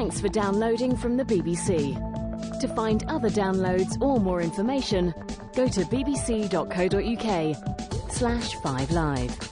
Thanks for downloading from the BBC. To find other downloads or more information, go to bbc.co.uk/5live.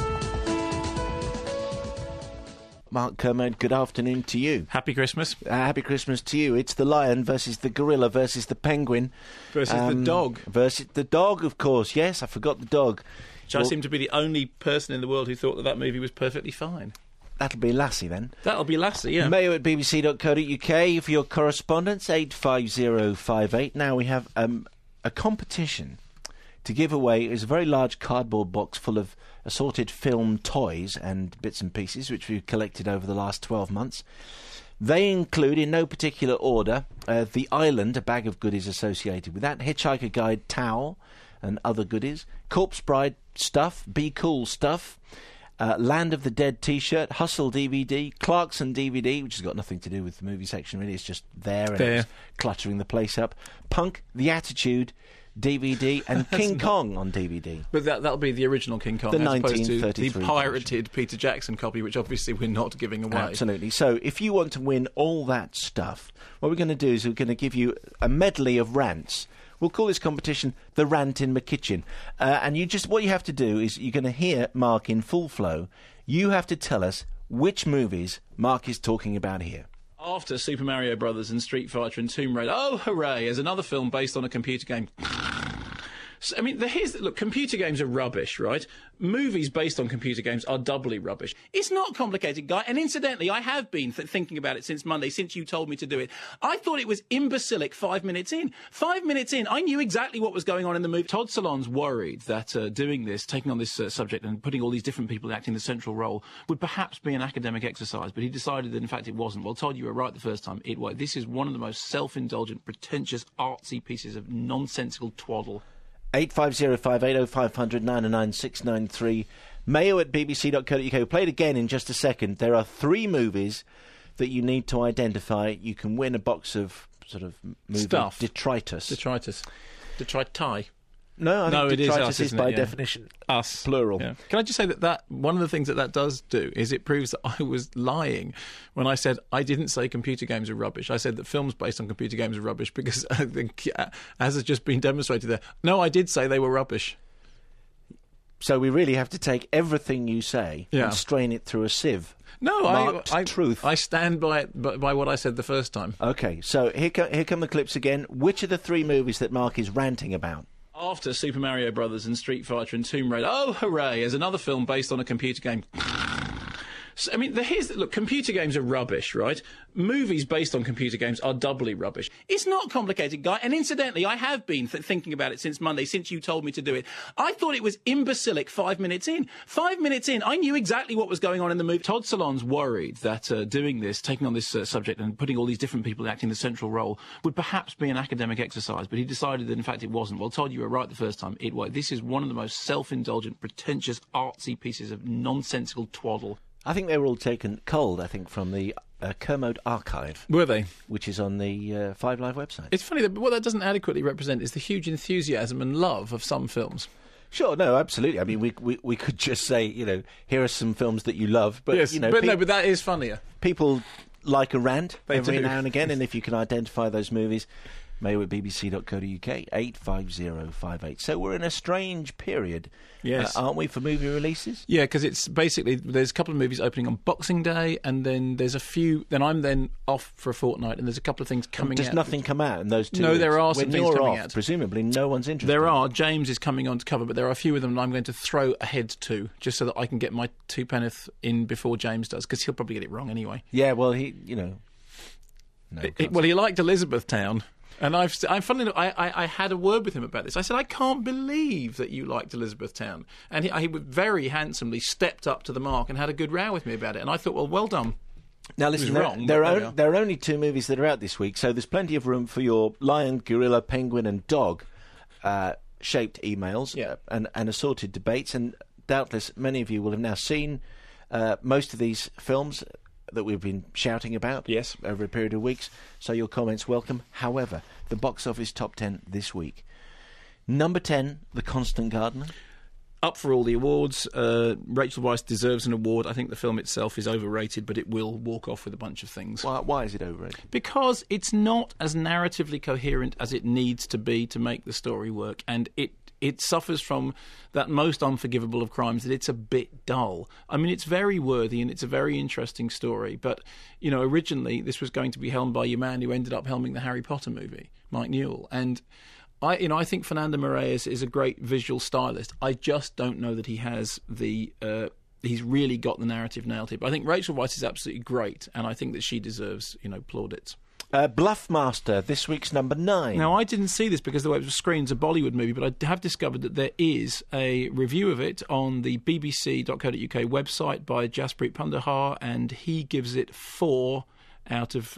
Mark Kermode, good afternoon to you. Happy Christmas. Happy Christmas to you. It's the lion versus the gorilla versus the penguin. Versus the dog. Versus the dog, of course. Yes, I forgot the dog. Which I seem to be the only person in the world who thought that movie was perfectly fine. That'll be Lassie, then. That'll be Lassie, yeah. Mayo at bbc.co.uk for your correspondence, 85058. Now we have a competition to give away. It's a very large cardboard box full of assorted film toys and bits and pieces, which we've collected over the last 12 months. They include, in no particular order, The Island, a bag of goodies associated with that, Hitchhiker Guide towel and other goodies, Corpse Bride stuff, Be Cool stuff, Land of the Dead T-shirt, Hustle DVD, Clarkson DVD, which has got nothing to do with the movie section really, it's just there and it's cluttering the place up, Punk, The Attitude DVD, and King Kong on DVD. But that'll be the original King Kong, the as opposed to 1933 the pirated Peter Jackson copy, which obviously we're not giving away. Absolutely. So if you want to win all that stuff, what we're going to do is we're going to give you a medley of rants. We'll call this competition The Rant in My Kitchen. And what you have to do is you're going to hear Mark in full flow. You have to tell us which movies Mark is talking about here. After Super Mario Brothers and Street Fighter and Tomb Raider, oh hooray, as another film based on a computer game. So, I mean, look, computer games are rubbish, right? Movies based on computer games are doubly rubbish. It's not complicated, Guy. And incidentally, I have been thinking about it since Monday, since you told me to do it. I thought it was imbecilic 5 minutes in. 5 minutes in, I knew exactly what was going on in the movie. Todd Solondz worried that doing this, taking on this subject and putting all these different people acting the central role would perhaps be an academic exercise, but he decided that, in fact, it wasn't. Well, Todd, you were right the first time. This is one of the most self-indulgent, pretentious, artsy pieces of nonsensical twaddle. 850580500 99693 Mayo at bbc.co.uk. Play it again in just a second. There are 3 movies that you need to identify. You can win a box of sort of movie stuff. Detritus. Detritus. No, I think it detritus is us, is by yeah. definition Us. plural. Yeah. Can I just say that one of the things that does do is it proves that I was lying when I said I didn't say computer games are rubbish. I said that films based on computer games are rubbish because, I think, as has just been demonstrated there, no, I did say they were rubbish. So we really have to take everything you say and strain it through a sieve. No, truth. I stand by what I said the first time. Okay, so here come the clips again. Which are the 3 movies that Mark is ranting about? After Super Mario Brothers and Street Fighter and Tomb Raider, oh hooray, as another film based on a computer game. So, I mean, look, computer games are rubbish, right? Movies based on computer games are doubly rubbish. It's not complicated, Guy. And incidentally, I have been thinking about it since Monday, since you told me to do it. I thought it was imbecilic 5 minutes in. 5 minutes in, I knew exactly what was going on in the movie. Todd Solondz worried that doing this, taking on this subject and putting all these different people acting the central role would perhaps be an academic exercise, but he decided that, in fact, it wasn't. Well, Todd, you were right the first time. This is one of the most self-indulgent, pretentious, artsy pieces of nonsensical twaddle. I think they were all taken cold, from the Kermode archive. Were they? Which is on the 5 Live website. It's funny that what that doesn't adequately represent is the huge enthusiasm and love of some films. Sure, no, absolutely. I mean, we could just say, here are some films that you love, but yes, but that is funnier. People like a rant every do. now and again, and if you can identify those movies, Mayo at bbc.co.uk, 85058. So we're in a strange period, yes, aren't we, for movie releases? Yeah, because it's basically, there's a couple of movies opening on Boxing Day, and then there's a few, then I'm then off for a fortnight, and there's a couple of things coming out. Does nothing come out in those 2 No, weeks? there are some when things you're coming off, out. Presumably no one's interested. There are. James is coming on to cover, but there are a few of them that I'm going to throw ahead to, just so that I can get my 2 penneth in before James does, because he'll probably get it wrong anyway. Yeah, well, he liked Elizabethtown. And I had a word with him about this. I said, I can't believe that you liked Elizabethtown. And he very handsomely stepped up to the mark and had a good row with me about it. And I thought, well done. Now listen, there are only 2 movies that are out this week, so there's plenty of room for your lion, gorilla, penguin and dog shaped emails and assorted debates. And doubtless many of you will have now seen most of these films that we've been shouting about over a period of weeks, so your comments welcome. However, the box office top 10 this week. Number 10, The Constant Gardener. up for all the awards. Rachel Weisz deserves an award. I think the film itself is overrated, but it will walk off with a bunch of things. Why is it overrated? Because it's not as narratively coherent as it needs to be to make the story work, and it suffers from that most unforgivable of crimes, that it's a bit dull. I mean, it's very worthy and it's a very interesting story, but, originally this was going to be helmed by your man who ended up helming the Harry Potter movie, Mike Newell, and I think Fernando Meirelles is a great visual stylist. I just don't know that he has he's really got the narrative nailed here. But I think Rachel Weisz is absolutely great, and I think that she deserves, plaudits. Bluffmaster, this week's number 9. Now, I didn't see this because the way it was screened, it's a Bollywood movie, but I have discovered that there is a review of it on the bbc.co.uk website by Jaspreet Pandahar, and he gives it 4 out of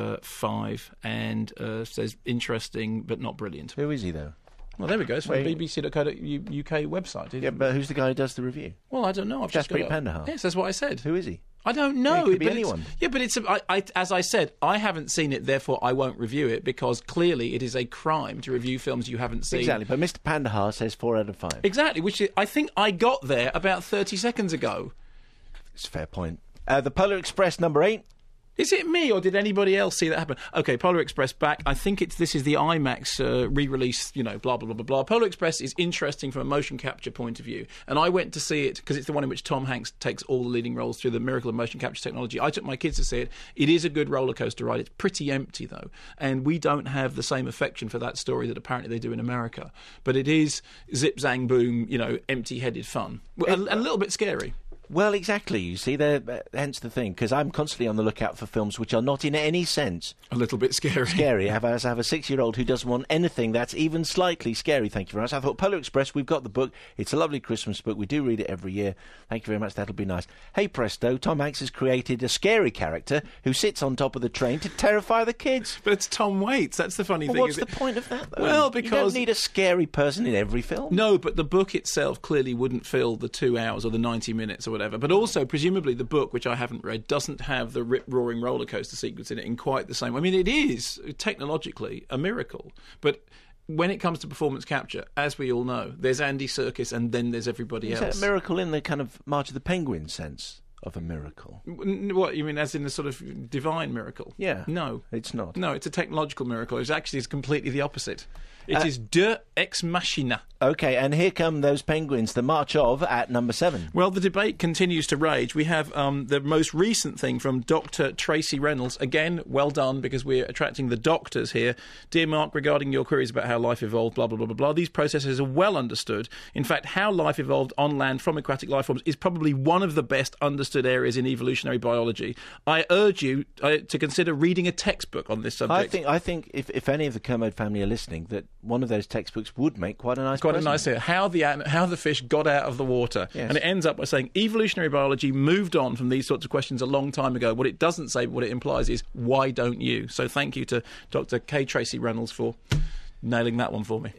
5 and says interesting but not brilliant. Who is he, though? Well, there we go. It's from the bbc.co.uk website. Yeah, but who's the guy who does the review? Well, I don't know. Jaspreet Pandahar? Yes, that's what I said. Who is he? I don't know. It could be anyone. But it's as I said, I haven't seen it, therefore I won't review it, because clearly it is a crime to review films you haven't seen. Exactly, but Mr. Pandahar says 4 out of 5. Exactly, which I think I got there about 30 seconds ago. It's a fair point. The Polar Express, number 8. Is it me, or did anybody else see that happen? Okay, Polar Express back. I think this is the IMAX re-release, blah, blah, blah, blah, blah. Polar Express is interesting from a motion capture point of view. And I went to see it because it's the one in which Tom Hanks takes all the leading roles through the miracle of motion capture technology. I took my kids to see it. It is a good roller coaster ride. It's pretty empty, though. And we don't have the same affection for that story that apparently they do in America. But it is zip, zang, boom, empty-headed fun. A little bit scary. Well, exactly. You see, hence the thing, because I'm constantly on the lookout for films which are not in any sense a little bit scary. I have a 6-year-old who doesn't want anything that's even slightly scary. Thank you very much. I thought Polar Express, we've got the book. It's a lovely Christmas book. We do read it every year. Thank you very much. That'll be nice. Hey, presto, Tom Hanks has created a scary character who sits on top of the train to terrify the kids. But it's Tom Waits. That's the funny thing. What's the point of that, though? Well, because you don't need a scary person in every film. No, but the book itself clearly wouldn't fill the 2 hours or the 90 minutes or whatever. But also, presumably, the book, which I haven't read, doesn't have the rip-roaring roller coaster sequence in it in quite the same way. I mean, it is technologically a miracle, but when it comes to performance capture, as we all know, there's Andy Serkis and then there's everybody else. Is that a miracle in the kind of March of the Penguins sense of a miracle? What, you mean as in the sort of divine miracle? Yeah. No. It's not. No, it's a technological miracle. It's actually completely the opposite. It is de ex machina. OK, and here come those penguins, the march of at number 7. Well, the debate continues to rage. We have the most recent thing from Dr. Tracy Reynolds. Again, well done, because we're attracting the doctors here. Dear Mark, regarding your queries about how life evolved, blah, blah, blah, blah, blah, these processes are well understood. In fact, how life evolved on land from aquatic life forms is probably one of the best understood areas in evolutionary biology. I urge you to consider reading a textbook on this subject. I think if any of the Kermode family are listening, that one of those textbooks would make quite a nice how the fish got out of the water. Yes. And it ends up by saying evolutionary biology moved on from these sorts of questions a long time ago. What it doesn't say, but what it implies is, why don't you? So thank you to Dr. K. Tracy Reynolds for nailing that one for me.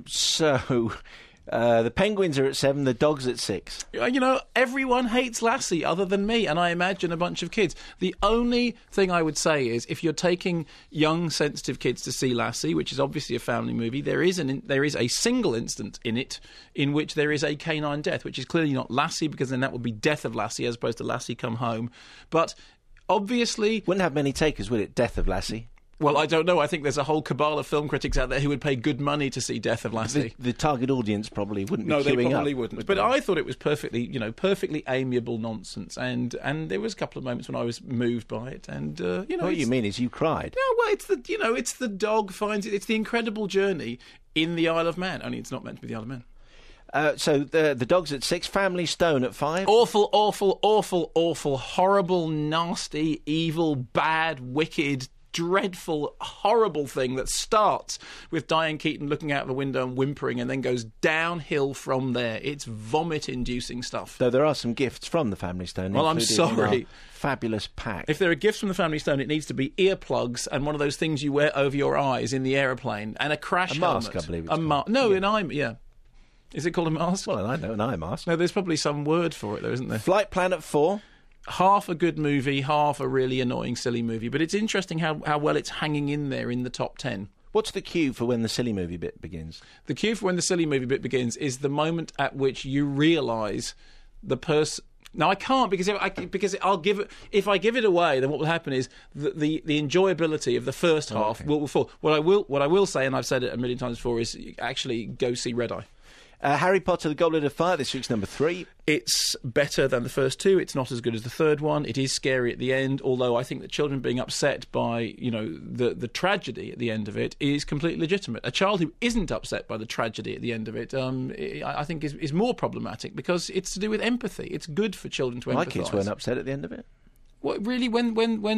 The penguins are at 7, the dogs at 6. Everyone hates Lassie other than me, and I imagine a bunch of kids. The only thing I would say is, if you're taking young, sensitive kids to see Lassie, which is obviously a family movie, there is a single instance in it in which there is a canine death, which is clearly not Lassie, because then that would be Death of Lassie as opposed to Lassie Come Home. But obviously, wouldn't have many takers, would it? Death of Lassie. Well, I don't know. I think there's a whole cabal of film critics out there who would pay good money to see Death of Lassie. The target audience probably wouldn't be queuing up. No, they probably wouldn't. But I thought it was perfectly amiable nonsense. And there was a couple of moments when I was moved by it. And what you mean is you cried. No, well, it's the dog finds it. It's the incredible journey in the Isle of Man. Only it's not meant to be the Isle of Man. So the dogs at 6, Family Stone at 5. Awful, awful, awful, awful, horrible, nasty, evil, bad, wicked, dreadful, horrible thing that starts with Diane Keaton looking out the window and whimpering and then goes downhill from there. It's vomit-inducing stuff. Though there are some gifts from the Family Stone. Well, I'm sorry. Fabulous pack. If there are gifts from the Family Stone, it needs to be earplugs and one of those things you wear over your eyes in the aeroplane and a crash helmet. A mask, I believe it's called. No, an eye... Yeah. Is it called a mask? Well, I know, an eye mask. No, there's probably some word for it, though, isn't there? Flight Plan at 4. Half a good movie, half a really annoying, silly movie. But it's interesting how well it's hanging in there in the top 10. What's the cue for when the silly movie bit begins? The cue for when the silly movie bit begins is the moment at which you realise the person. Now I can't because I'll give it. If I give it away, then what will happen is the enjoyability of the first half will fall. What I will say, and I've said it a million times before, is actually go see Red Eye. Harry Potter, the Goblet of Fire, this week's number 3. It's better than the first two. It's not as good as the third one. It is scary at the end, although I think that children being upset by, the tragedy at the end of it is completely legitimate. A child who isn't upset by the tragedy at the end of it, I think is more problematic because it's to do with empathy. It's good for children to empathise. My kids weren't upset at the end of it. What, really? When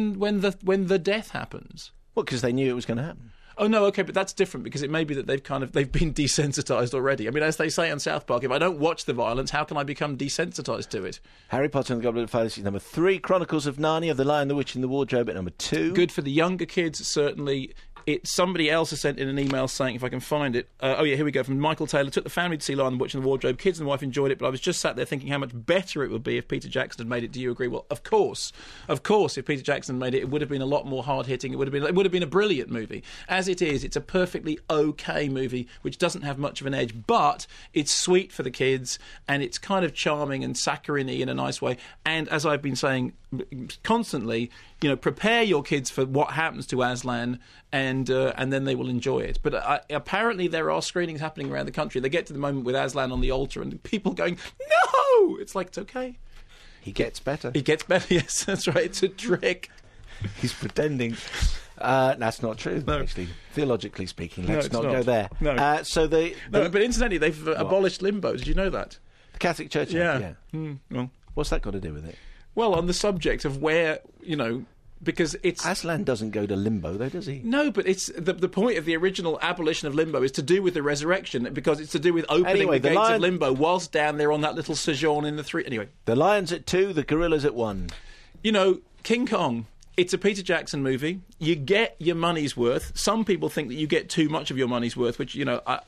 the death happens? Well, because they knew it was going to happen. Oh no, okay, but that's different because it may be that they've been desensitised already. I mean, as they say on South Park, if I don't watch the violence, how can I become desensitised to it? Harry Potter and the Goblet of Fire, this is number 3. Chronicles of Narnia, The Lion, the Witch and the Wardrobe at number 2. Good for the younger kids, certainly. Somebody else has sent in an email saying, if I can find it, here we go, from Michael Taylor. Took the family to see Lion, the Witch and the Wardrobe. Kids and the wife enjoyed it, but I was just sat there thinking how much better it would be if Peter Jackson had made it. Do you agree? Well, of course, if Peter Jackson made it, it would have been a lot more hard-hitting. It would have been a brilliant movie. As it is, it's a perfectly okay movie, which doesn't have much of an edge, but it's sweet for the kids, and it's kind of charming and saccharine-y in a nice way. And as I've been saying constantly, prepare your kids for what happens to Aslan, and then they will enjoy it. But apparently there are screenings happening around the country. They get to the moment with Aslan on the altar and people going, no! It's like, it's okay. He gets better. He gets better, yes, that's right. It's a trick. He's pretending. That's not true, actually. Theologically speaking, let's not go there. No. But incidentally, they've abolished limbo. Did you know that? The Catholic Church? Yeah. Well, what's that got to do with it? Well, on the subject of where, because it's... Aslan doesn't go to limbo, though, does he? No, but it's the point of the original abolition of limbo is to do with the resurrection, because it's to do with opening the gates of limbo whilst down there on that little sojourn in the 3... Anyway. The Lion's at 2, the Gorillas at 1. King Kong... It's a Peter Jackson movie. You get your money's worth. Some people think that you get too much of your money's worth, which,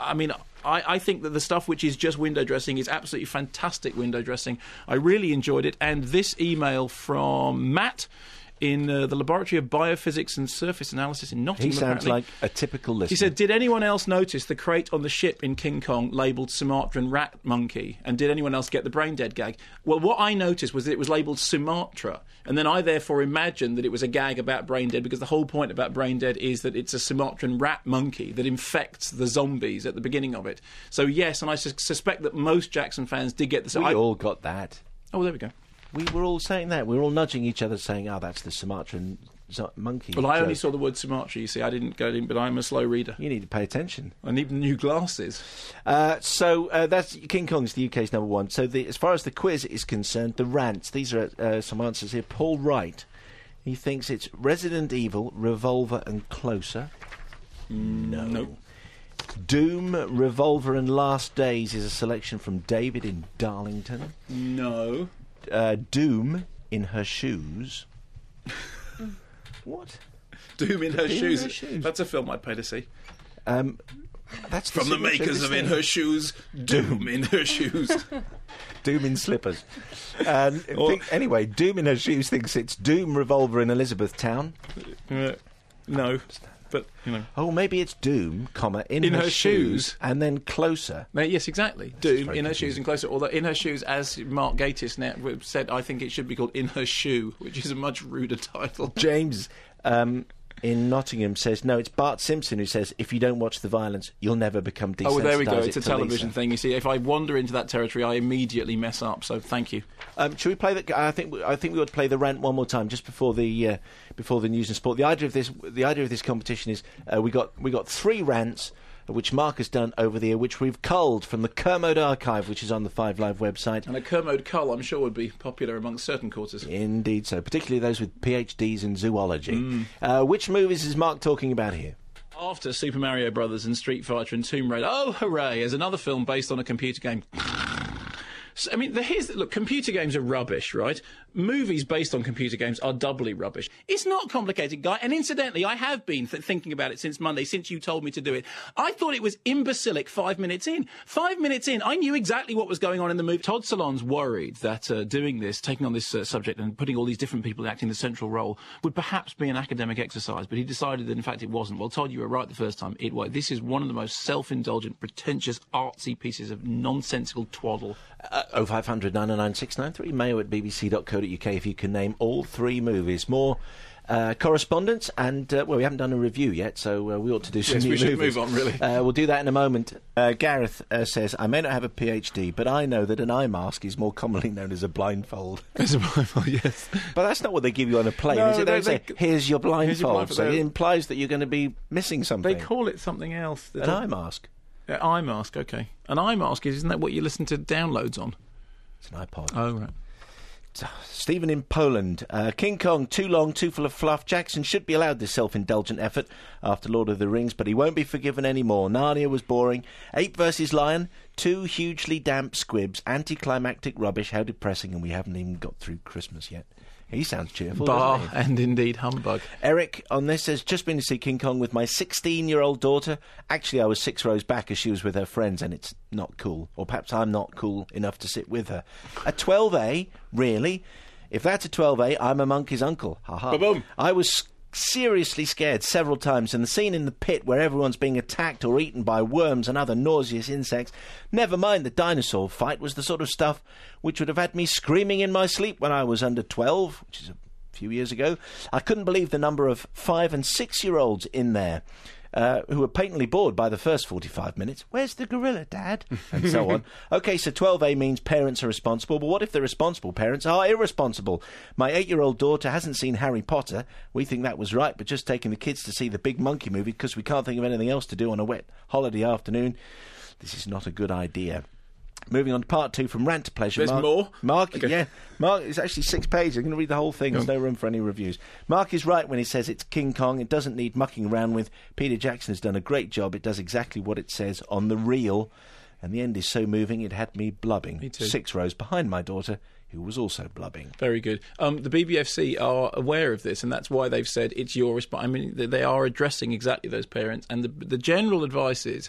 I think that the stuff which is just window dressing is absolutely fantastic window dressing. I really enjoyed it. And this email from Matt in the Laboratory of Biophysics and Surface Analysis in Nottingham. He sounds like a typical listener. He said, did anyone else notice the crate on the ship in King Kong labelled Sumatran rat monkey? And did anyone else get the brain dead gag? Well, what I noticed was that it was labelled Sumatra. And then I therefore imagined that it was a gag about brain dead, because the whole point about brain dead is that it's a Sumatran rat monkey that infects the zombies at the beginning of it. So yes, and I suspect that most Jackson fans did get this. We all got that. Oh, there we go. We were all saying that. We were all nudging each other saying, that's the Sumatran monkey. Well, I only saw the word Sumatra, you see. I didn't go in, but I'm a slow reader. You need to pay attention. I need new glasses. So that's King Kong's the UK's number 1. So as far as the quiz is concerned, the rants, these are some answers here. Paul Wright, he thinks it's Resident Evil, Revolver and Closer. No. Doom, Revolver and Last Days is a selection from David in Darlington. No. Doom in Her Shoes. What? Doom in Her Shoes. That's a film I'd pay to see. That's from the makers of In Her Shoes. Doom in Her Shoes. Doom in Slippers. Anyway, Doom in Her Shoes thinks it's Doom, Revolver in Elizabethtown. No. But, Oh, maybe it's Doom, in her shoes, and then Closer. Yes, exactly. Doom, In Her Shoes and Closer. Although In Her Shoes, as Mark Gatiss now said, I think it should be called In Her Shoe, which is a much ruder title. James in Nottingham says, no, it's Bart Simpson who says, if you don't watch the violence, you'll never become desensitised. Oh, well, there we go. It's a television thing. You see, if I wander into that territory, I immediately mess up. So thank you. Should we play I think we ought to play the rant one more time just before the news and sport. The idea of this competition is we got 3 rants which Mark has done over the year, which we've culled from the Kermode archive, which is on the 5 Live website. And a Kermode cull, I'm sure, would be popular amongst certain quarters. Indeed so, particularly those with PhDs in zoology. Which movies is Mark talking about here? After Super Mario Brothers and Street Fighter and Tomb Raider, oh hooray, there's another film based on a computer game. I mean, look, computer games are rubbish, right? Movies based on computer games are doubly rubbish. It's not complicated, Guy. And incidentally, I have been thinking about it since Monday, since you told me to do it. I thought it was imbecilic 5 minutes in. 5 minutes in, I knew exactly what was going on in the movie. Todd Solondz worried that doing this, taking on this subject and putting all these different people acting the central role would perhaps be an academic exercise, but he decided that, in fact, it wasn't. Well, Todd, you were right the first time. It was. This is one of the most self-indulgent, pretentious, artsy pieces of nonsensical twaddle. 0500 909 693, mayo at bbc.co.uk if you can name all three movies. More correspondence, and well, we haven't done a review yet, so we ought to do some new movies. We should move on, really. We'll do that in a moment. Gareth says, I may not have a PhD, but I know that an eye mask is more commonly known as a blindfold. As a blindfold, yes. But that's not what they give you on a plane, is it? They say, here's your blindfold. So it implies that you're going to be missing something. They call it something else. An eye mask. Eye mask, okay. An eye mask, isn't that what you listen to downloads on? It's an iPod. Oh, right. Stephen in Poland. King Kong, too long, too full of fluff. Jackson should be allowed this self-indulgent effort after Lord of the Rings, but he won't be forgiven anymore. Narnia was boring. Ape vs. Lion, two hugely damp squibs. Anticlimactic rubbish. How depressing, and we haven't even got through Christmas yet. He sounds cheerful, doesn't he? And indeed humbug. Eric on this says, just been to see King Kong with my 16-year-old daughter. Actually, I was 6 rows back as she was with her friends, and it's not cool. Or perhaps I'm not cool enough to sit with her. A 12A? Really? If that's a 12A, I'm a monkey's uncle. Ha ha. Ba-boom. I was seriously scared several times, and the scene in the pit where everyone's being attacked or eaten by worms and other nauseous insects, never mind the dinosaur fight, was the sort of stuff which would have had me screaming in my sleep when I was under 12, which is a few years ago. I couldn't believe the number of 5- and 6-year-olds in there who were patently bored by the first 45 minutes. Where's the gorilla, Dad? And so on. OK, so 12A means parents are responsible, but what if the responsible parents are irresponsible? My 8-year-old daughter hasn't seen Harry Potter. We think that was right, but just taking the kids to see the Big Monkey movie because we can't think of anything else to do on a wet holiday afternoon. This is not a good idea. Moving on to part 2 from Rant to Pleasure. There's more? Mark, okay. Yeah. Mark, it's actually 6 pages. I'm going to read the whole thing. There's no room for any reviews. Mark is right when he says it's King Kong. It doesn't need mucking around with. Peter Jackson has done a great job. It does exactly what it says on the reel. And the end is so moving it had me blubbing. Me too. 6 rows behind my daughter, who was also blubbing. Very good. The BBFC are aware of this, and that's why they've said it's your response. I mean, they are addressing exactly those parents, and the general advice is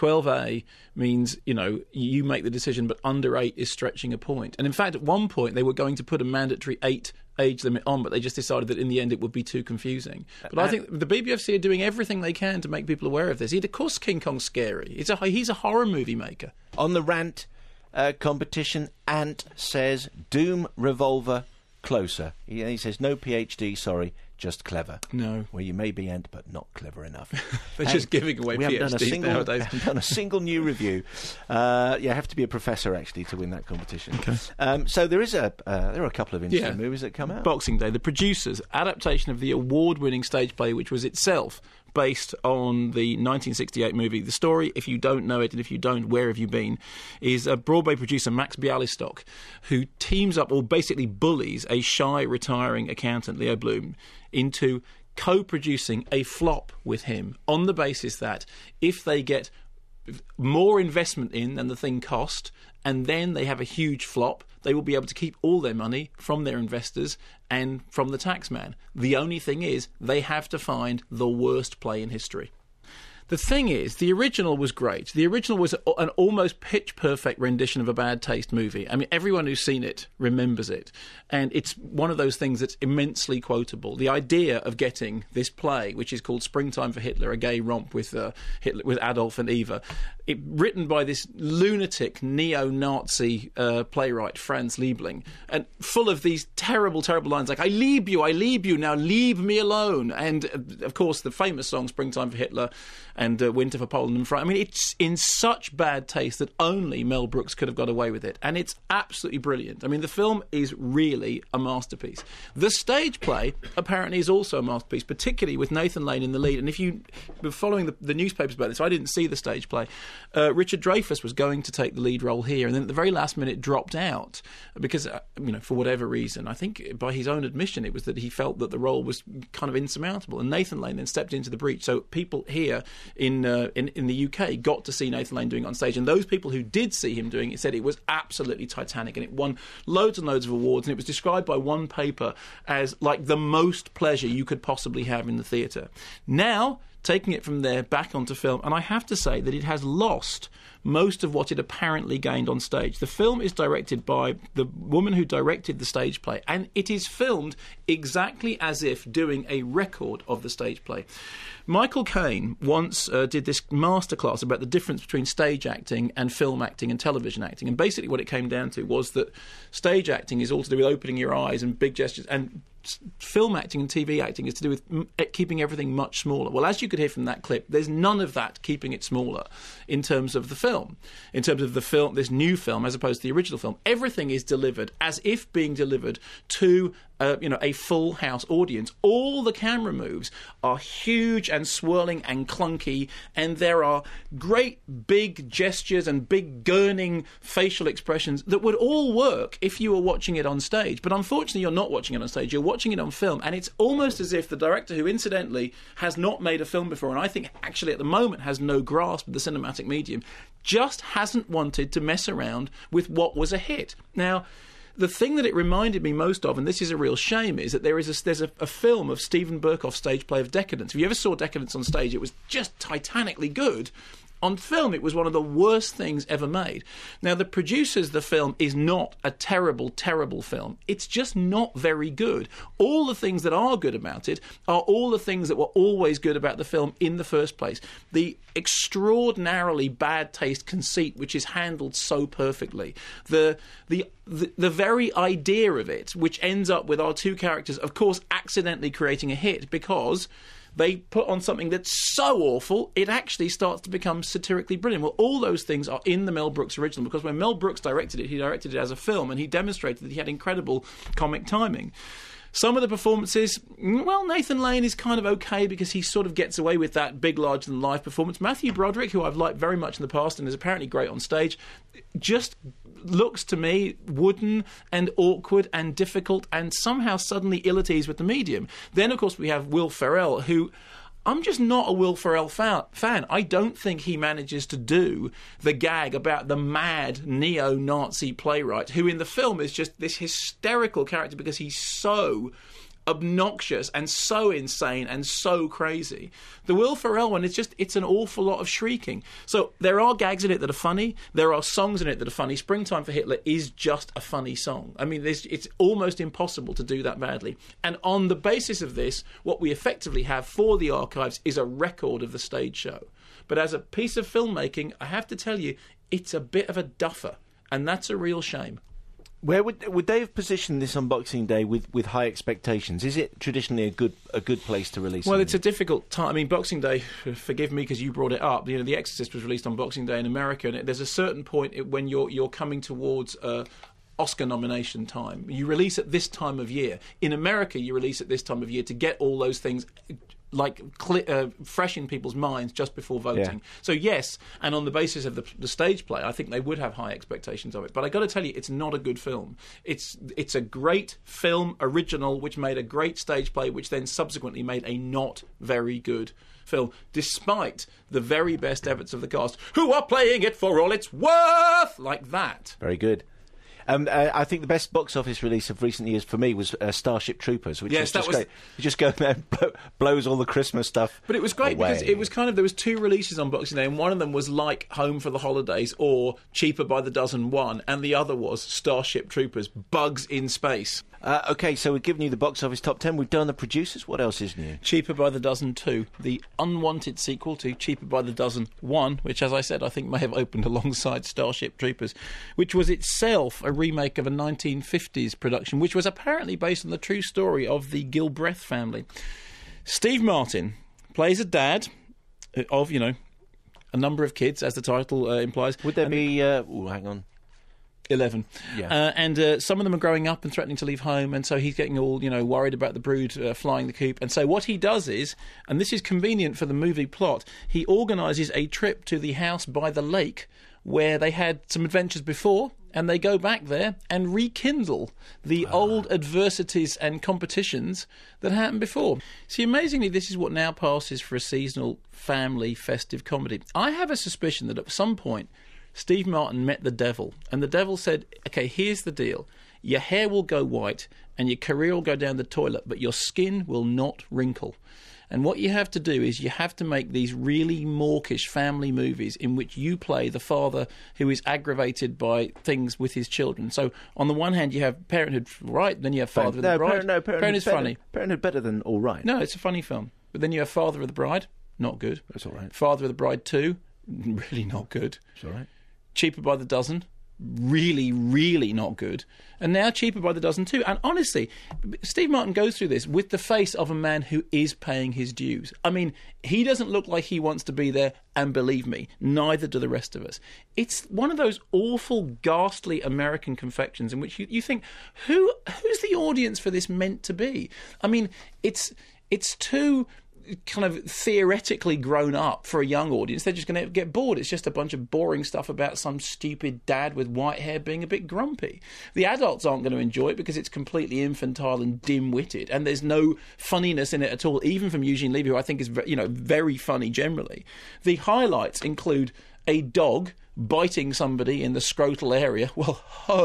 12A means, you make the decision, but under 8 is stretching a point. And in fact, at one point, they were going to put a mandatory 8 age limit on, but they just decided that in the end it would be too confusing. But I think the BBFC are doing everything they can to make people aware of this. Of course King Kong's scary. He's a horror movie maker. On the Rant competition, Ant says Doom Revolver closer. He says no PhD, sorry, just clever. No. Well, you may be Ant, but not clever enough. They're just giving away PhDs nowadays. We haven't done a single new review. You have to be a professor, actually, to win that competition. Okay. So there are a couple of interesting movies that come out. Boxing Day, the producers' adaptation of the award-winning stage play, which was itself based on the 1968 movie. The story, if you don't know it, and if you don't, where have you been, is a Broadway producer, Max Bialystock, who teams up, or basically bullies, a shy retiring accountant, Leo Bloom, into co-producing a flop with him on the basis that if they get more investment in than the thing cost, and then they have a huge flop, they will be able to keep all their money from their investors and from the taxman. The only thing is, they have to find the worst play in history. The thing is, the original was great. The original was an almost pitch-perfect rendition of a bad taste movie. I mean, everyone who's seen it remembers it. And it's one of those things that's immensely quotable. The idea of getting this play, which is called Springtime for Hitler, a gay romp with Hitler, with Adolf and Eva, written by this lunatic neo-Nazi playwright, Franz Liebling, and full of these terrible, terrible lines like, I leave you, now leave me alone. And, of course, the famous song Springtime for Hitler and Winter for Poland and France. I mean, it's in such bad taste that only Mel Brooks could have got away with it. And it's absolutely brilliant. I mean, the film is really a masterpiece. The stage play, apparently, is also a masterpiece, particularly with Nathan Lane in the lead. And if you were following the newspapers about this, I didn't see the stage play. Richard Dreyfuss was going to take the lead role here, and then at the very last minute dropped out because, for whatever reason, I think by his own admission, it was that he felt that the role was kind of insurmountable. And Nathan Lane then stepped into the breach. So people here in the UK got to see Nathan Lane doing it on stage, and those people who did see him doing it said it was absolutely titanic, and it won loads and loads of awards, and it was described by one paper as like the most pleasure you could possibly have in the theatre. Now, taking it from there back onto film, and I have to say that it has lost most of what it apparently gained on stage. The film is directed by the woman who directed the stage play, and it is filmed exactly as if doing a record of the stage play. Michael Caine once did this masterclass about the difference between stage acting and film acting and television acting, and basically what it came down to was that stage acting is all to do with opening your eyes and big gestures, and film acting and TV acting is to do with keeping everything much smaller. Well, as you could hear from that clip, there's none of that keeping it smaller in terms of the film. In terms of the film, this new film, as opposed to the original film, everything is delivered as if being delivered to a full house audience. All the camera moves are huge and swirling and clunky, and there are great big gestures and big gurning facial expressions that would all work if you were watching it on stage. But unfortunately, you're not watching it on stage. You're watching it on film, and it's almost as if the director, who incidentally has not made a film before, and I think actually at the moment has no grasp of the cinematic medium, just hasn't wanted to mess around with what was a hit. Now, the thing that it reminded me most of, and this is a real shame, is that there's a film of Stephen Burkoff's stage play of Decadence. If you ever saw Decadence on stage, it was just titanically good. On film, it was one of the worst things ever made. Now, the producers of the film is not a terrible, terrible film. It's just not very good. All the things that are good about it are all the things that were always good about the film in the first place. The extraordinarily bad taste conceit, which is handled so perfectly. The very idea of it, which ends up with our two characters, of course, accidentally creating a hit because they put on something that's so awful, it actually starts to become satirically brilliant. Well, all those things are in the Mel Brooks original, because when Mel Brooks directed it, he directed it as a film, and he demonstrated that he had incredible comic timing. Some of the performances, well, Nathan Lane is kind of okay because he sort of gets away with that big, larger-than-life performance. Matthew Broderick, who I've liked very much in the past and is apparently great on stage, just looks to me wooden and awkward and difficult and somehow suddenly ill at ease with the medium. Then, of course, we have Will Ferrell, who I'm just not a Will Ferrell fan. I don't think he manages to do the gag about the mad neo-Nazi playwright, who in the film is just this hysterical character because he's so obnoxious and so insane and so crazy. The Will Ferrell one, it's an awful lot of shrieking. So there are gags in it that are funny. There are songs in it that are funny. Springtime for Hitler is just a funny song. I mean, it's almost impossible to do that badly. And on the basis of this, what we effectively have for the archives is a record of the stage show. But as a piece of filmmaking, I have to tell you, it's a bit of a duffer. And that's a real shame. Where would they have positioned this on Boxing Day with high expectations? Is it traditionally a good place to release? Well, it's a difficult time. I mean, Boxing Day, forgive me because you brought it up. You know, The Exorcist was released on Boxing Day in America, and there's a certain point when you're coming towards Oscar nomination time. You release at this time of year. In America, you release at this time of year to get all those things fresh in people's minds just before voting. Yeah. So yes, and on the basis of the stage play, I think they would have high expectations of it. But I got to tell you, it's not a good film. It's a great film original, which made a great stage play, which then subsequently made a not very good film, despite the very best efforts of the cast, who are playing it for all it's worth, like that. Very good. I think the best box office release of recent years for me was Starship Troopers, which was just great. You just go there and blows all the Christmas stuff. But it was great because it was kind of, there was two releases on Boxing Day, and one of them was like Home for the Holidays or Cheaper by the Dozen 1, and the other was Starship Troopers, Bugs in Space. OK, so we've given you the box office top 10. We've done the producers. What else is new? Cheaper by the Dozen 2, the unwanted sequel to Cheaper by the Dozen 1, which, as I said, I think may have opened alongside Starship Troopers, which was itself a remake of a 1950s production, which was apparently based on the true story of the Gilbreth family. Steve Martin plays a dad of, a number of kids, as the title implies. Would there be... hang on. 11. Yeah. And some of them are growing up and threatening to leave home, and so he's getting all, worried about the brood flying the coop. And so what he does is, and this is convenient for the movie plot, he organises a trip to the house by the lake where they had some adventures before, and they go back there and rekindle the old adversities and competitions that happened before. See, amazingly, this is what now passes for a seasonal family festive comedy. I have a suspicion that at some point Steve Martin met the devil, and the devil said, okay, here's the deal. Your hair will go white and your career will go down the toilet, but your skin will not wrinkle. And what you have to do is you have to make these really mawkish family movies in which you play the father who is aggravated by things with his children. So on the one hand, you have Parenthood, right? Then you have Father of the Bride. Parenthood's funny. Parenthood better than All Right. No, it's a funny film. But then you have Father of the Bride, not good. That's all right. Father of the Bride 2, really not good. It's all right. Cheaper by the Dozen, really, really not good. And now Cheaper by the Dozen too. And honestly, Steve Martin goes through this with the face of a man who is paying his dues. I mean, he doesn't look like he wants to be there, and believe me, neither do the rest of us. It's one of those awful, ghastly American confections in which you think, who's the audience for this meant to be? I mean, it's too kind of theoretically grown up for a young audience. They're just going to get bored. It's just a bunch of boring stuff about some stupid dad with white hair being a bit grumpy. The adults aren't going to enjoy it because it's completely infantile and dim-witted, and there's no funniness in it at all, even from Eugene Levy, who I think is very funny generally. The highlights include a dog biting somebody in the scrotal area. Well,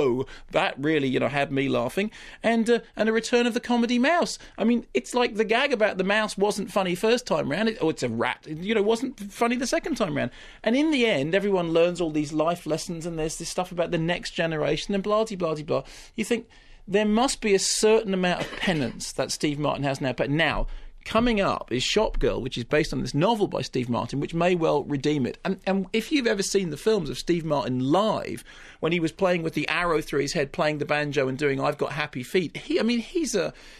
that really, had me laughing. And a return of the comedy mouse. I mean, it's like the gag about the mouse wasn't funny first time round. It's a rat. It wasn't funny the second time round. And in the end, everyone learns all these life lessons, and there's this stuff about the next generation and blah, blah, blah, blah. You think there must be a certain amount of penance that Steve Martin has now. But now, coming up is Shop Girl, which is based on this novel by Steve Martin, which may well redeem it. And if you've ever seen the films of Steve Martin live, when he was playing with the arrow through his head, playing the banjo and doing I've Got Happy Feet, he's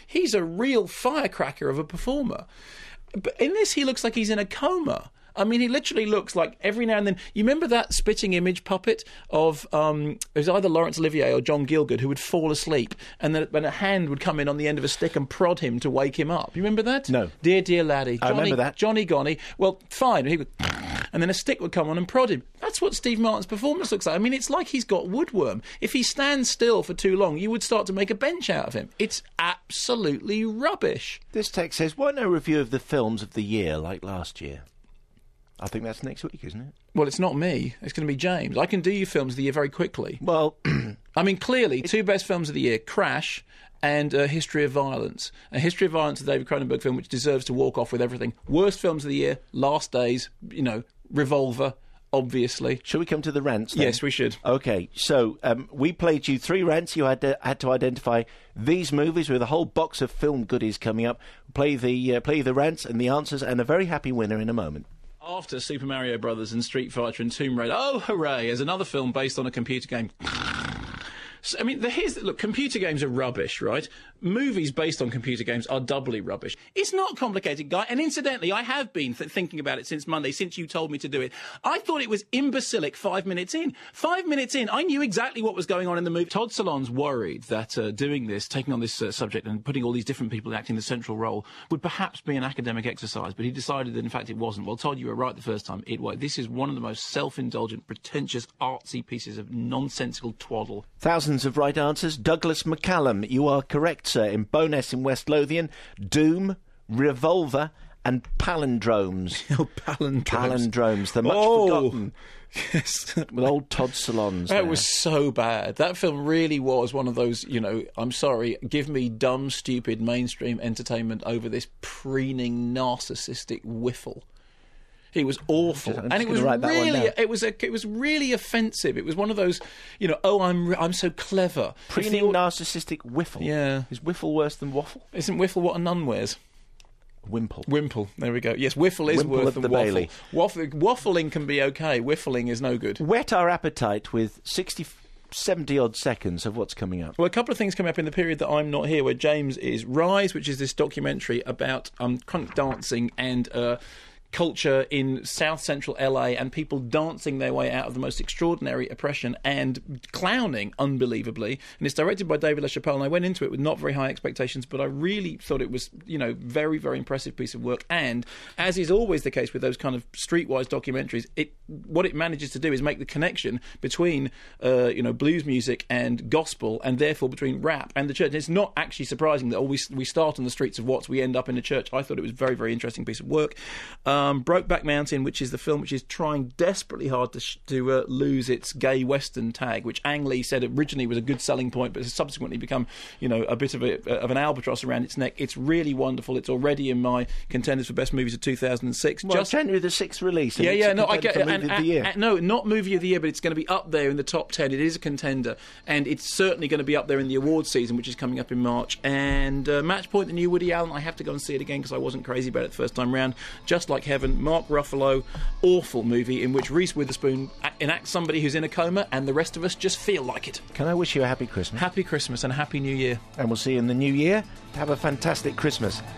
a real firecracker of a performer. But in this, he looks like he's in a coma. I mean, he literally looks like every now and then... You remember that spitting image puppet of... it was either Laurence Olivier or John Gielgud who would fall asleep, and then a hand would come in on the end of a stick and prod him to wake him up. You remember that? No. Dear, dear laddie. I remember that. Johnny Gonny. Well, fine. He would... And then a stick would come on and prod him. That's what Steve Martin's performance looks like. I mean, it's like he's got woodworm. If he stands still for too long, you would start to make a bench out of him. It's absolutely rubbish. This text says, why no review of the films of the year like last year? I think that's next week, isn't it? Well, it's not me. It's going to be James. I can do you films of the year very quickly. Well... I mean, clearly, two best films of the year, Crash and History of Violence. A History of Violence, a David Cronenberg film, which deserves to walk off with everything. Worst films of the year, Last Days, Revolver, obviously. Shall we come to the rants then? Yes, we should. OK, so we played you 3 rants. You had to identify these movies with a whole box of film goodies coming up. Play the rants and the answers, and a very happy winner in a moment. After Super Mario Brothers and Street Fighter and Tomb Raider, oh hooray, there's another film based on a computer game. So, I mean, look, computer games are rubbish, right? Movies based on computer games are doubly rubbish. It's not complicated, Guy. And incidentally, I have been thinking about it since Monday, since you told me to do it. I thought it was imbecilic 5 minutes in. 5 minutes in, I knew exactly what was going on in the movie. Todd Solondz worried that doing this, taking on this subject and putting all these different people acting the central role would perhaps be an academic exercise, but he decided that, in fact, it wasn't. Well, Todd, you were right the first time. It was. This is one of the most self-indulgent, pretentious, artsy pieces of nonsensical twaddle. Thousands of right answers. Douglas McCallum, you are correct, sir. In Bowness in West Lothian, Doom, Revolver, and Palindromes. Oh, Palindromes. Palindromes, the much forgotten. Yes. With old Todd Solondz. That was so bad. That film really was one of those, I'm sorry, give me dumb, stupid mainstream entertainment over this preening, narcissistic whiffle. He was awful, and it was really offensive. It was one of those, I'm so clever. Preening narcissistic whiffle. Yeah, is whiffle worse than waffle? Isn't whiffle what a nun wears? Wimple. Wimple. There we go. Yes, whiffle is Wimple worse than the waffle. Bailey. Waffling can be okay. Whiffling is no good. Whet our appetite with 70-odd seconds of what's coming up. Well, a couple of things coming up in the period that I'm not here, where James is. Rise, which is this documentary about crunk dancing and culture in South Central LA and people dancing their way out of the most extraordinary oppression and clowning unbelievably. And it's directed by David LaChapelle, and I went into it with not very high expectations, but I really thought it was, very, very impressive piece of work. And as is always the case with those kind of streetwise documentaries, what it manages to do is make the connection between blues music and gospel, and therefore between rap and the church. And it's not actually surprising that we start on the streets of Watts, we end up in a church. I thought it was a very, very interesting piece of work. Brokeback Mountain, which is the film which is trying desperately hard to lose its gay western tag, which Ang Lee said originally was a good selling point, but has subsequently become, a bit of an albatross around its neck. It's really wonderful. It's already in my contenders for best movies of 2006. Well, January the 6th release. I get it. Movie of the year. No, not movie of the year, but it's going to be up there in the top 10. It is a contender, and it's certainly going to be up there in the awards season, which is coming up in March. And Match Point, the new Woody Allen, I have to go and see it again because I wasn't crazy about it the first time round. Just Like Heaven, Mark Ruffalo, awful movie in which Reese Witherspoon enacts somebody who's in a coma, and the rest of us just feel like it. Can I wish you a happy Christmas? Happy Christmas and a happy New Year. And we'll see you in the new year. Have a fantastic Christmas.